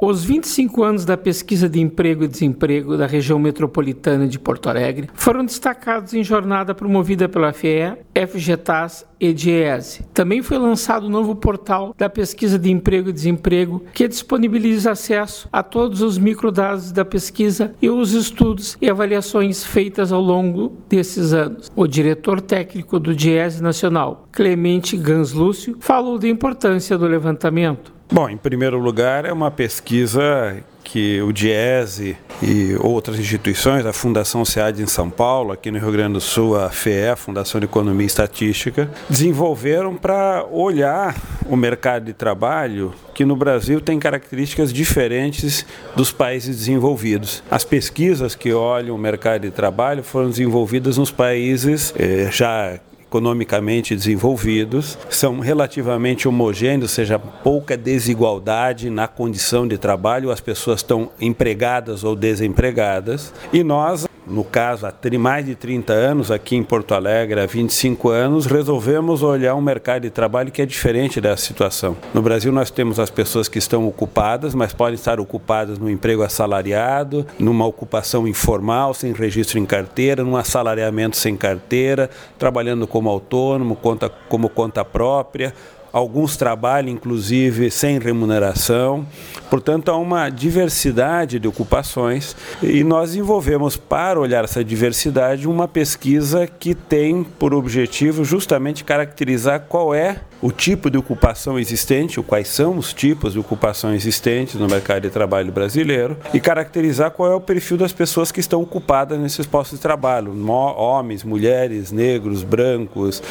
Os 25 anos da pesquisa de emprego e desemprego da região metropolitana de Porto Alegre foram destacados em jornada promovida pela FEE, FGTAS e DIEESE. Também foi lançado o novo portal da pesquisa de emprego e desemprego, que disponibiliza acesso a todos os microdados da pesquisa e os estudos e avaliações feitas ao longo desses anos. O diretor técnico do DIEESE Nacional, Clemente Gans Lúcio, falou da importância do levantamento. Bom, em primeiro lugar, é uma pesquisa que o DIEESE e outras instituições, a Fundação SEAD em São Paulo, aqui no Rio Grande do Sul, a FEE, a Fundação de Economia e Estatística, desenvolveram para olhar o mercado de trabalho que no Brasil tem características diferentes dos países desenvolvidos. As pesquisas que olham o mercado de trabalho foram desenvolvidas nos países já economicamente desenvolvidos, são relativamente homogêneos, ou seja, pouca desigualdade na condição de trabalho, as pessoas estão empregadas ou desempregadas, e nós, no caso, há mais de 30 anos, aqui em Porto Alegre, há 25 anos, resolvemos olhar um mercado de trabalho que é diferente dessa situação. No Brasil, nós temos as pessoas que estão ocupadas, mas podem estar ocupadas no emprego assalariado, numa ocupação informal, sem registro em carteira, num assalariamento sem carteira, trabalhando como autônomo, como conta própria. Alguns trabalham, inclusive, sem remuneração. Portanto, há uma diversidade de ocupações e nós desenvolvemos, para olhar essa diversidade, uma pesquisa que tem por objetivo justamente caracterizar qual é o tipo de ocupação existente, ou quais são os tipos de ocupação existentes no mercado de trabalho brasileiro, e caracterizar qual é o perfil das pessoas que estão ocupadas nesses postos de trabalho, homens, mulheres, negros, brancos,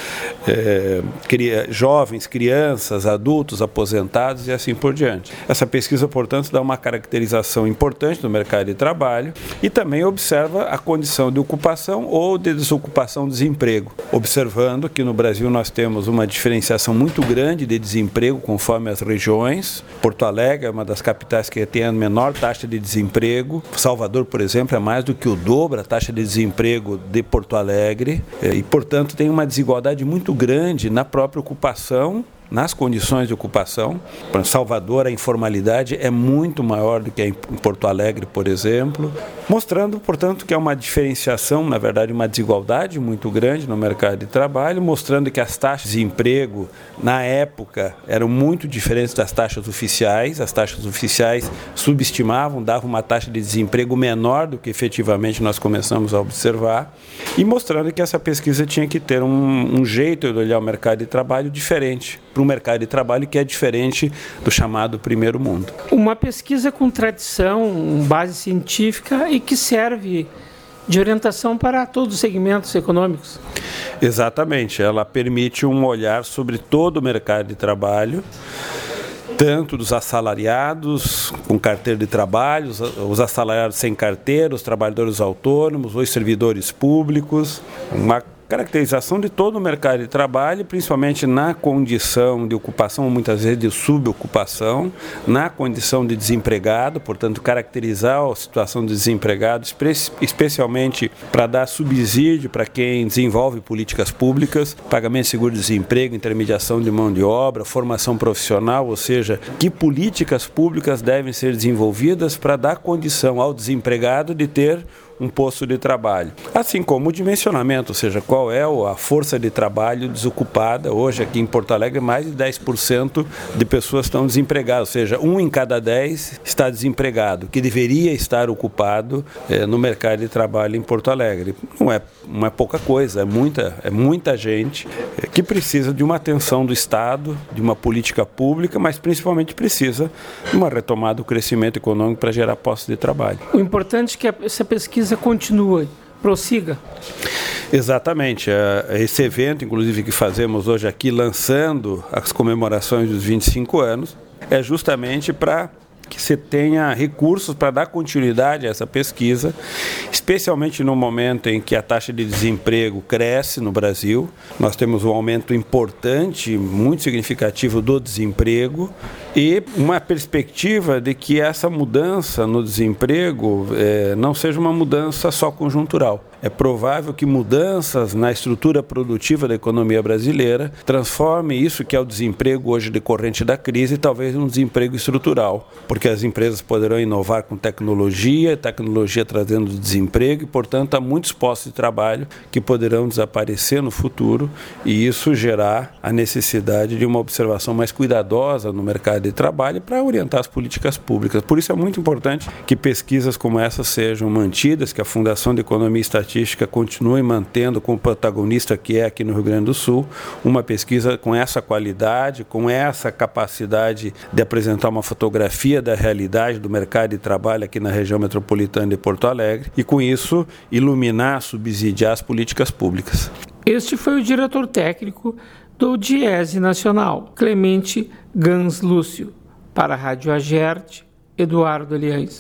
jovens, crianças, adultos, aposentados e assim por diante. Essa pesquisa, portanto, dá uma caracterização importante do mercado de trabalho e também observa a condição de ocupação ou de desocupação, desemprego, observando que no Brasil nós temos uma diferenciação muito grande de desemprego conforme as regiões. Porto Alegre é uma das capitais que tem a menor taxa de desemprego. Salvador, por exemplo, é mais do que o dobro a taxa de desemprego de Porto Alegre e, portanto, tem uma desigualdade muito grande na própria ocupação, nas condições de ocupação. Para Salvador, a informalidade é muito maior do que em Porto Alegre, por exemplo, mostrando, portanto, que há uma diferenciação, na verdade, uma desigualdade muito grande no mercado de trabalho, mostrando que as taxas de emprego, na época, eram muito diferentes das taxas oficiais. As taxas oficiais subestimavam, davam uma taxa de desemprego menor do que efetivamente nós começamos a observar, e mostrando que essa pesquisa tinha que ter um jeito de olhar o mercado de trabalho diferente, para um mercado de trabalho que é diferente do chamado primeiro mundo. Uma pesquisa com tradição, base científica e que serve de orientação para todos os segmentos econômicos. Exatamente, ela permite um olhar sobre todo o mercado de trabalho, tanto dos assalariados com carteira de trabalho, os assalariados sem carteira, os trabalhadores autônomos, os servidores públicos, uma caracterização de todo o mercado de trabalho, principalmente na condição de ocupação, muitas vezes de subocupação, na condição de desempregado, portanto, caracterizar a situação de desempregado, especialmente para dar subsídio para quem desenvolve políticas públicas, pagamento de seguro-desemprego, intermediação de mão de obra, formação profissional, ou seja, que políticas públicas devem ser desenvolvidas para dar condição ao desempregado de ter um posto de trabalho. Assim como o dimensionamento, ou seja, qual é a força de trabalho desocupada. Hoje aqui em Porto Alegre, mais de 10% de pessoas estão desempregadas, ou seja, 1 em cada 10 está desempregado, que deveria estar ocupado no mercado de trabalho em Porto Alegre. Não é pouca coisa, é muita gente que precisa de uma atenção do Estado, de uma política pública, mas principalmente precisa de uma retomada do crescimento econômico para gerar postos de trabalho. O importante é que essa pesquisa continue, prossiga. Exatamente. Esse evento, inclusive, que fazemos hoje aqui, lançando as comemorações dos 25 anos, é justamente para que se tenha recursos para dar continuidade a essa pesquisa, especialmente no momento em que a taxa de desemprego cresce no Brasil. Nós temos um aumento importante, muito significativo do desemprego, e uma perspectiva de que essa mudança no desemprego não seja uma mudança só conjuntural. É provável que mudanças na estrutura produtiva da economia brasileira transforme isso que é o desemprego hoje decorrente da crise, talvez um desemprego estrutural, porque as empresas poderão inovar com tecnologia trazendo desemprego e, portanto, há muitos postos de trabalho que poderão desaparecer no futuro e isso gerar a necessidade de uma observação mais cuidadosa no mercado de trabalho para orientar as políticas públicas. Por isso é muito importante que pesquisas como essa sejam mantidas, que a Fundação de Economia e Estatística continue mantendo como protagonista que é aqui no Rio Grande do Sul, uma pesquisa com essa qualidade, com essa capacidade de apresentar uma fotografia da realidade do mercado de trabalho aqui na região metropolitana de Porto Alegre e, com isso, iluminar, subsidiar as políticas públicas. Este foi o diretor técnico do DIESE Nacional, Clemente Gans Lúcio. Para a Rádio Agerte, Eduardo Eliães.